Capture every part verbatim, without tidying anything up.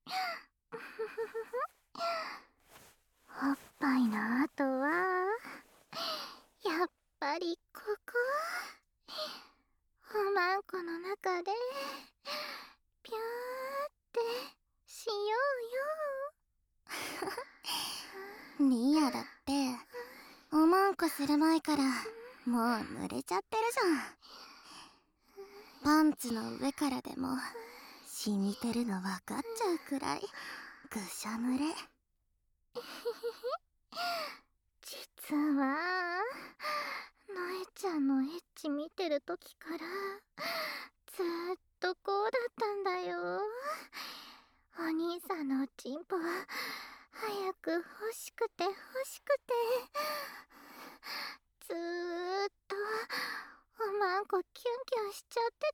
おっぱいの後はやっぱりここ、おまんこの中でピューってしようよ。リアだっておまんこする前からもう濡れちゃってるじゃん。パンツの上からでも染みてるの分かっちゃうくらいぐしゃ濡れ。 実はのえちゃんのエッチ見てる時からずーっとこうだったんだよ。お兄さんのおちんぽは早く欲しくて欲しくて、ずーっとおまんこキュンキュンしちゃって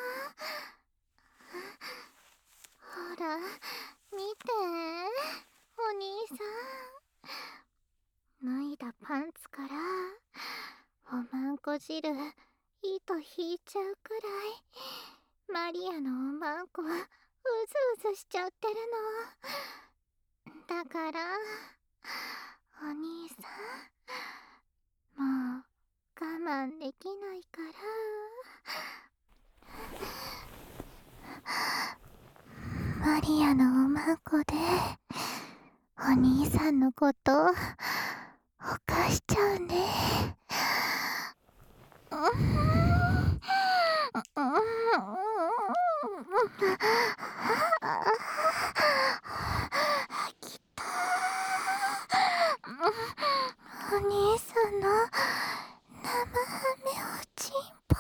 たの。ほら見て、お兄さん、脱いだパンツからおまんこ汁糸引いちゃうくらいマリアのおまんこはうずうずしちゃってるの。だからお兄さん、もう我慢できないから、マリアのおまんこでお兄さんのことを犯しちゃうね。きたお兄さんの生ハメおちんぽ。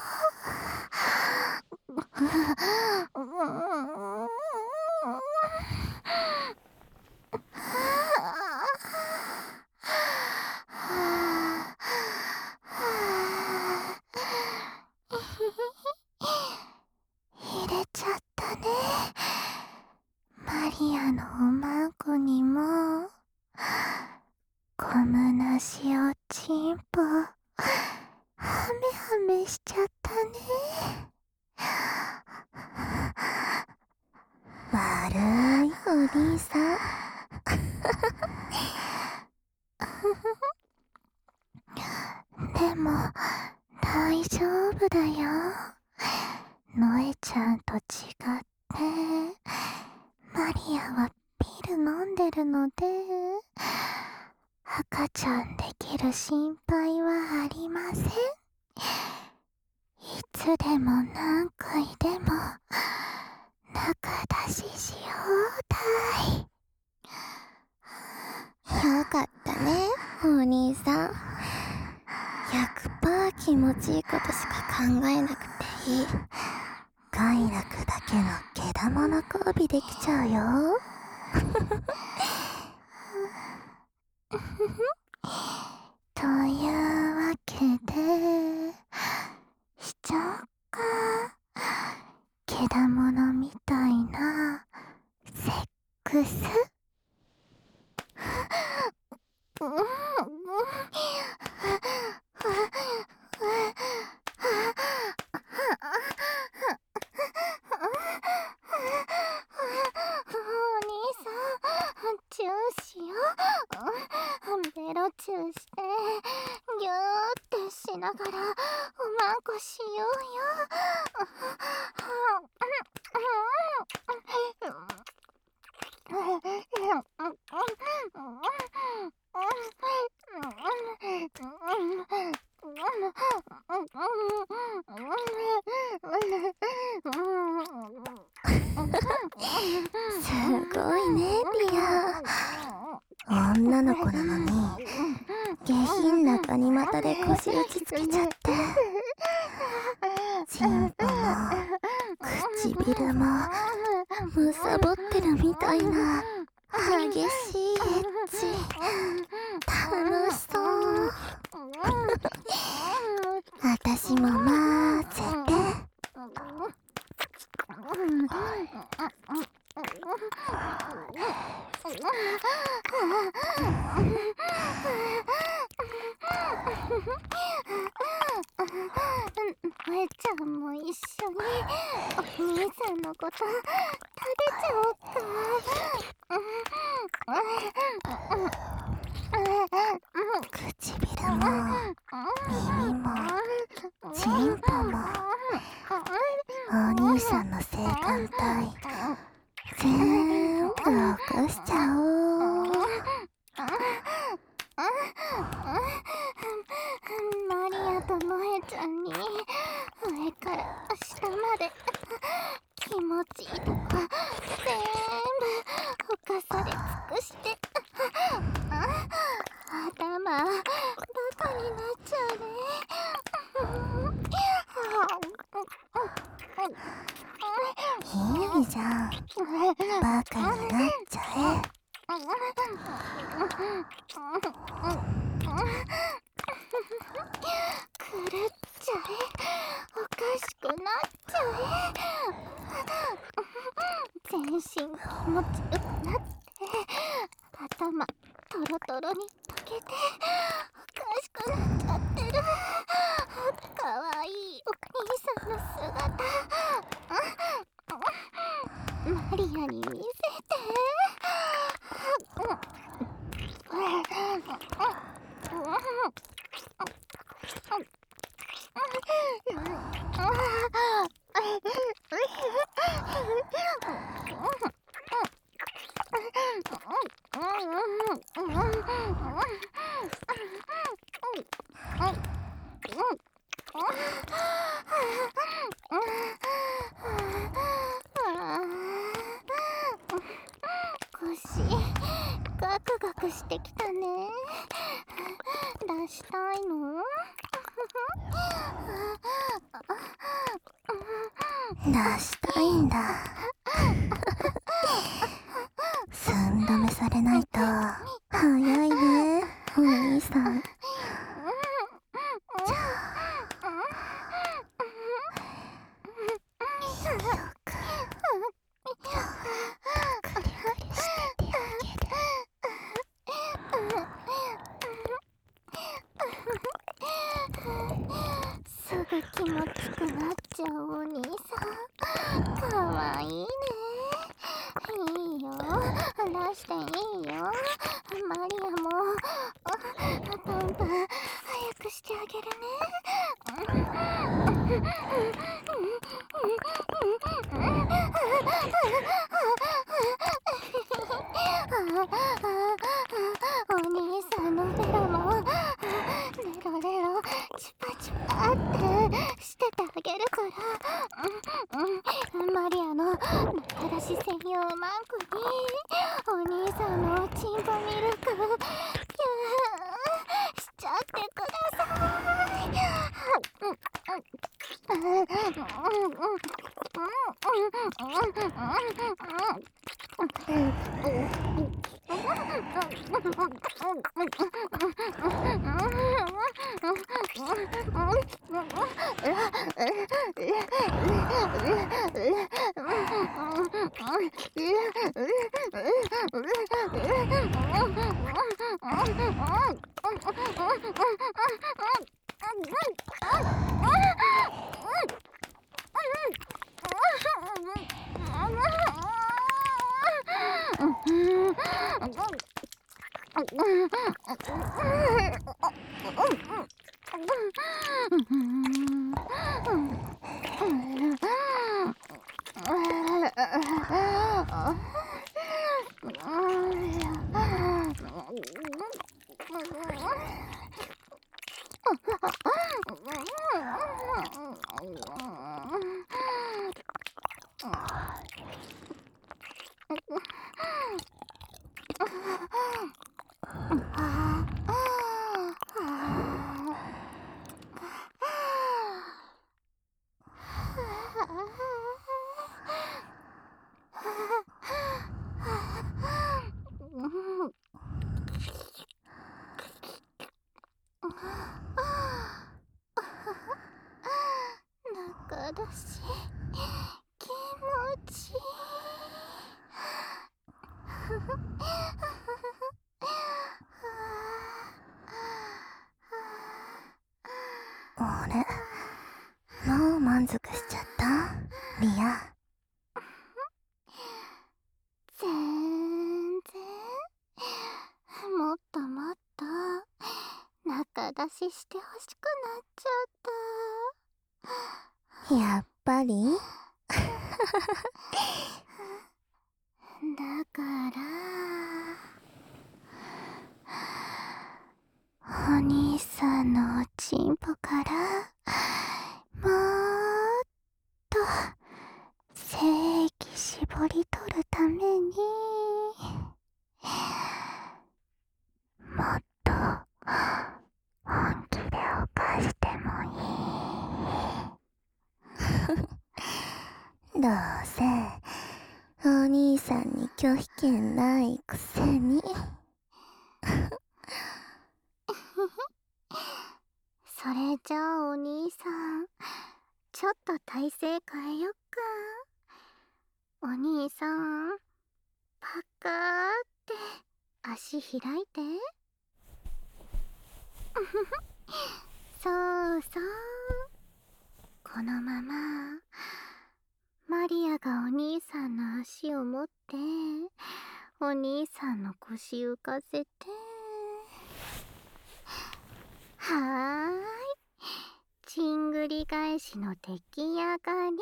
入れちゃったね。マリアのおまんこにもゴムなしおちんぽはめはめしちゃったね。悪いお兄さん。でも大丈夫だよ。のえちゃんと違ってマリアはピル飲んでるので赤ちゃんできる心配はありません。いつでも何回でも中出しし放題。 よかったね、お兄さん。ひゃくパーセント 気持ちいいことしか考えなくていい。快楽だけの毛玉の交尾できちゃうよ。 というわけでしちゃおっか。毛玉みたいなセックス。チューしよう。ベロチューしてギューってしながらおまんこしようよ。 すごいね、リア。女の子なのに下品なガニ股で腰打ちつけちゃって、チンポも唇もむさぼってるみたいな激しいエッチ、楽しそう。私も混ぜて。 のえちゃんも一緒にお兄さんのこと食べちゃおっか。 全部起こしちゃおう。 マリアと萌えちゃんに上から下まで気持ちいいとこ全部犯され尽くして頭バカになっちゃうね。 いいじゃん、バカになっちゃえ。 狂っちゃえ、おかしくなっちゃえ。全身気持ちよくなって頭トロトロに溶けておかしくなっちゃってる。かわいいお兄さんの姿マリアに見せて。腰ガクガクしてきたね。出したいの？ 出したいんだ。寸止めされないと早いね、お兄さん。じゃあよくクリクリしててあげる。 すぐ気持ちくなっちゃうお兄さん、かわいいね。いいよ、出していいよ。マリアもパンパン早くしてあげるね。お兄さんのベロもレロレロチュパチュパってしててあげるから、うんうん、マリアの仲出し専用マンコにお兄さんのチンポミルクピューしちゃってください。中だし気持ちいい。 あれ、もう満足しちゃったリア。 全然、もっともっと中出ししてほしくなっちゃった。 やっぱりだからお兄さんのおちんぽからもっと精液絞り取るためにもっと本気で犯してもいい。 どうせお兄さんに拒否権ないくせに。 それじゃあお兄さん、ちょっと体勢変えよっか。お兄さん、パカーって足開いて。そうそう。このままマリアがお兄さんの足を持ってお兄さんの腰浮かせて、はーい、ちんぐり返しの出来上がり。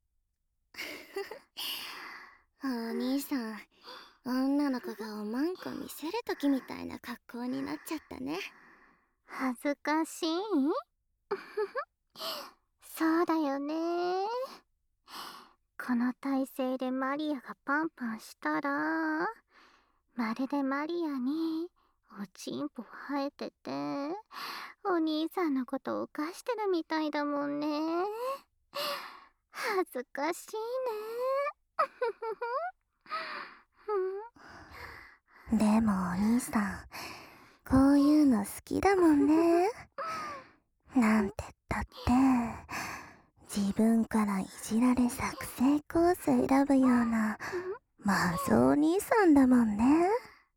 お兄さん、女の子がおまんこ見せるときみたいな格好になっちゃったね。 恥ずかしい？そうだよね。この体勢でマリアがパンパンしたら、まるでマリアにおちんぽ生えてて、お兄さんのことを犯してるみたいだもんね。恥ずかしいね。でもお兄さん、こういうの好きだもんね。なんてったって自分からいじられ作成コース選ぶようなマゾお兄さんだもんね。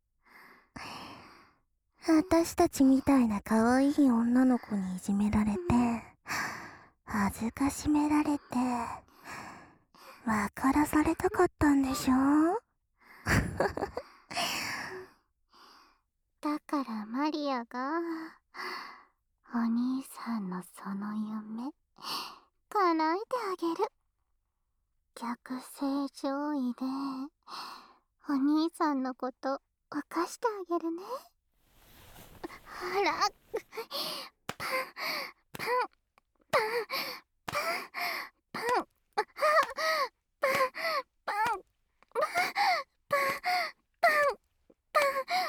私たちみたいな可愛い女の子にいじめられて、恥ずかしめられて、分からされたかったんでしょ。 だからマリアがお兄さんのその夢叶えてあげる。逆性上位でお兄さんのこと犯してあげるね。ほら、パンパンパンパンパンパンパンパンパンパンパンパン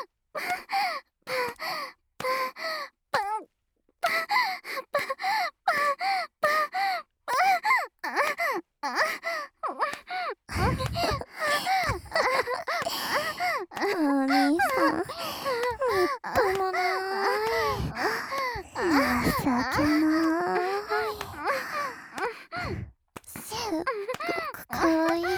お兄さん、みっともない。情けない。すっごくかわいい。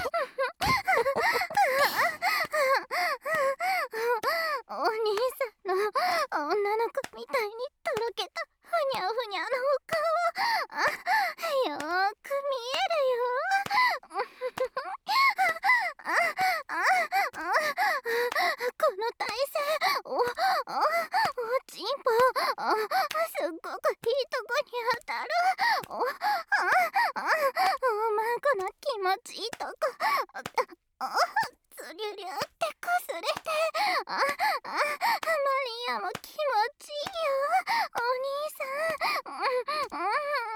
お兄さんの女の子みたいにとろけたふにゃふにゃのお顔、あ、よーく見えるよ。あ、あ、あ、この体勢、お、お、おちんぽ、あ、すっごくいいとこに当たる。お、あ、あ、おまんこの気持ちいいとこ、あ、つりゅりゅってこすれて、あ、あ、マリアも気持ちいいよ、お兄さん。うん、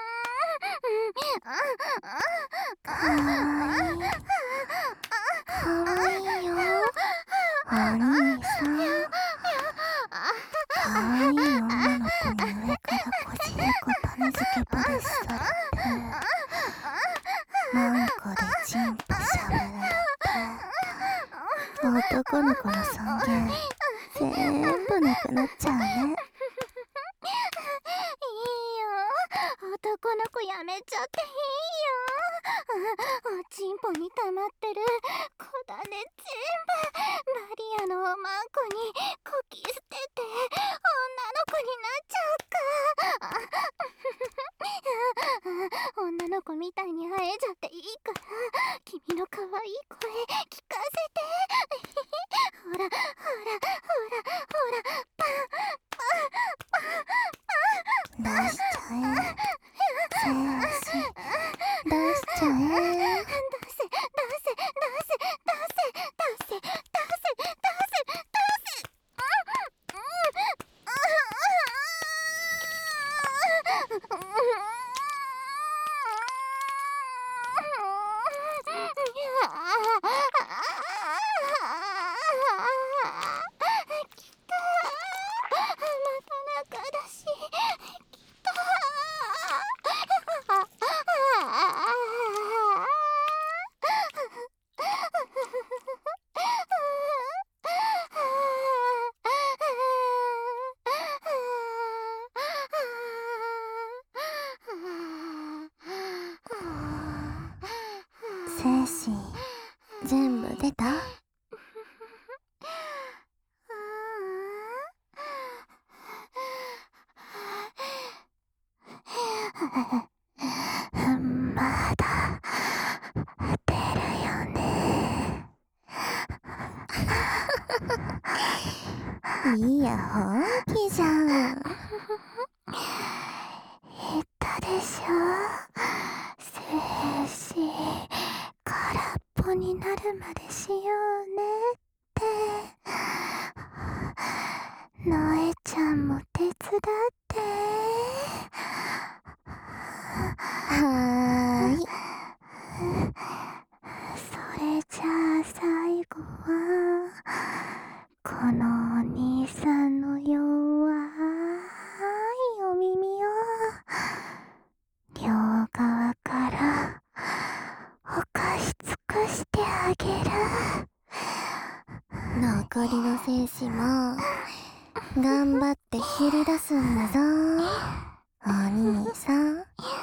うん、あ、あ、 かわいい。かわいいよ。お兄さん。かわいい女の子に上からこじれこ種付けバレスされて、マンコでチンポしゃぶられて、男の子の尊厳全部なくなっちゃうね。 いいよ、男の子やめちゃっていいよ。おちんぽに溜まってる子種全部マリアのおまんこにこき捨てて女の子になっちゃうか。女の子みたいに会えちゃっていいから、君の可愛い声聞かせて。ほらほらほらほら、パンパンパンパン。 出しちゃえ。精子出しちゃえ。 出せ出せ出せ出せ出せいや本気じゃん。 言ったでしょ、精子空っぽになるまでしようねって。のえちゃんも手伝って。 はーい。 それじゃあ最後はこのお兄さんの弱いお耳を両側からおかし尽くしてあげる。 残りの精子も頑張ってひり出すんだぞお兄さん。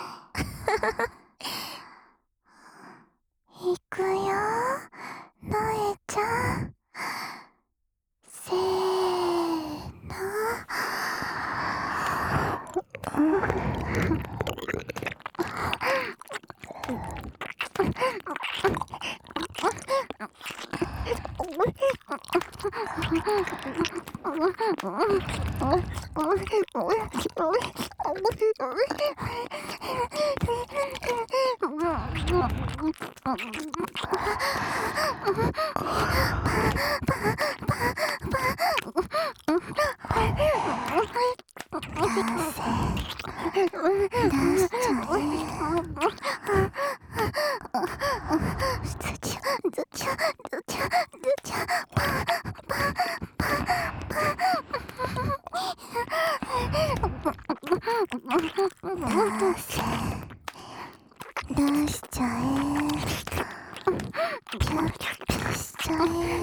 いくよ、のえちゃん。せーの。出しちゃえ。ピュッピュしちゃ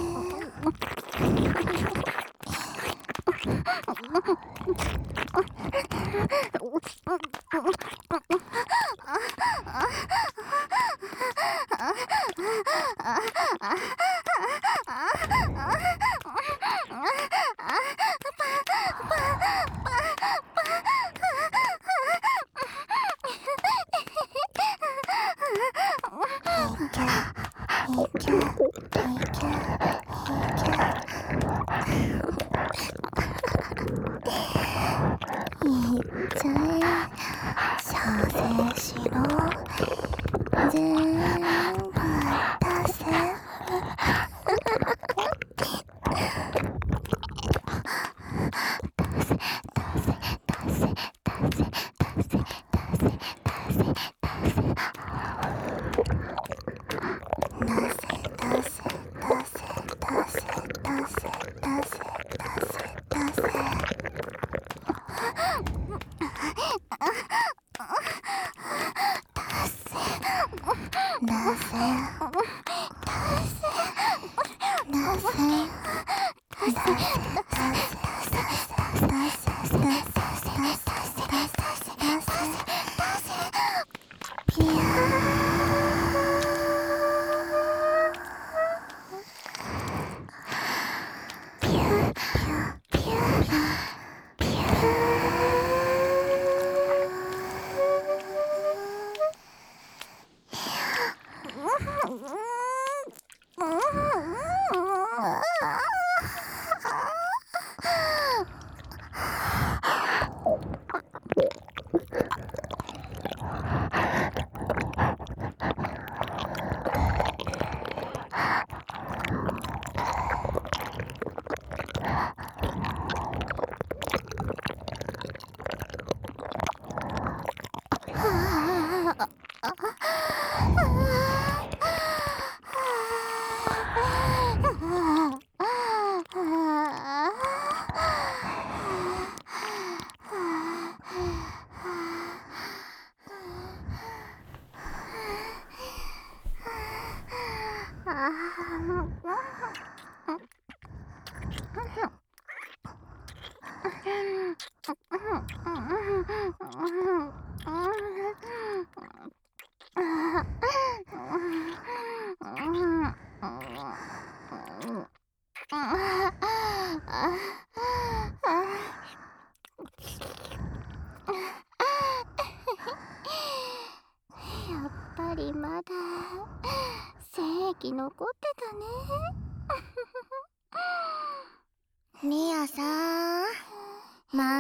やっぱりまだ正義残ってたね。 ミアさ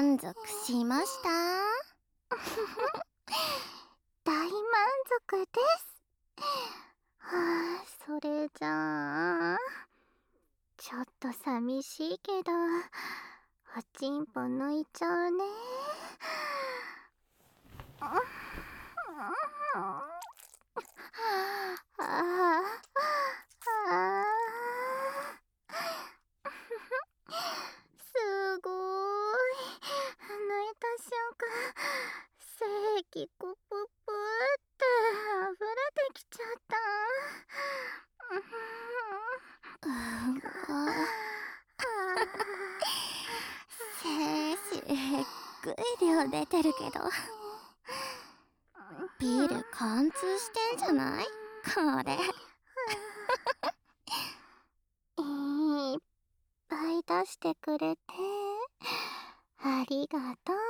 満足しました？ 大満足です。はあ、それじゃあちょっと寂しいけどおちんぽ抜いちゃうね。あああすごーい。抜いた瞬間精液プププって溢れてきちゃった。 うんあ精子えっぐい量出てるけど、ビール貫通してんじゃないこれ。 いっぱい出してくれてありがとう。